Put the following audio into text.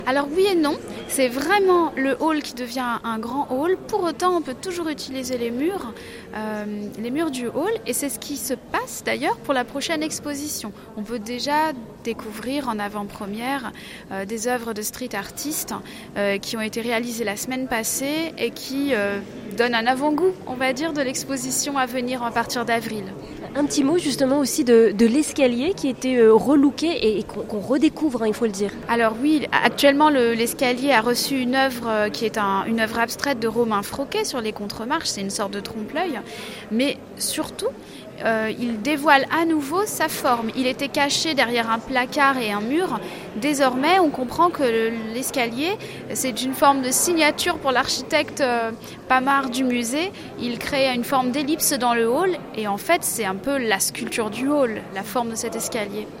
Alors oui et non, c'est vraiment le hall qui devient un grand hall. Pour autant, on peut toujours utiliser les murs du hall, et c'est ce qui se passe d'ailleurs pour la prochaine exposition. On peut déjà découvrir en avant-première des œuvres de street artistes qui ont été réalisées la semaine passée et qui donnent un avant-goût, on va dire, de l'exposition à venir à partir d'avril. Un petit mot justement aussi de l'escalier qui était relooké et qu'on redécouvre, il faut le dire. Alors oui, actuellement l'escalier a reçu une œuvre qui est une œuvre abstraite de Romain Froquet sur les contremarches, c'est une sorte de trompe-l'œil, mais surtout il dévoile à nouveau sa forme. Il était caché derrière un placard et un mur. Désormais, on comprend que l'escalier, c'est une forme de signature pour l'architecte Pamard du musée. Il crée une forme d'ellipse dans le hall et en fait, c'est un peu la sculpture du hall, la forme de cet escalier.